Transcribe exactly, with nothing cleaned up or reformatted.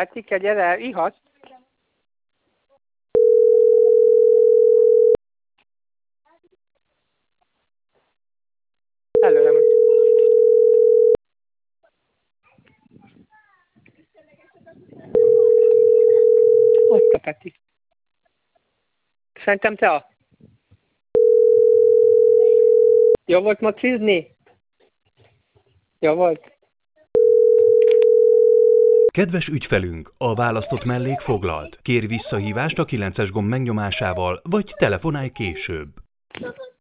Petike, gyere, ihatsz? Előre megy. Ott a Peti. Szerintem te a... Jó volt mocizni? Jó volt? Kedves ügyfelünk, a választott mellék foglalt. Kér visszahívást a kilences gomb megnyomásával, vagy telefonálj később.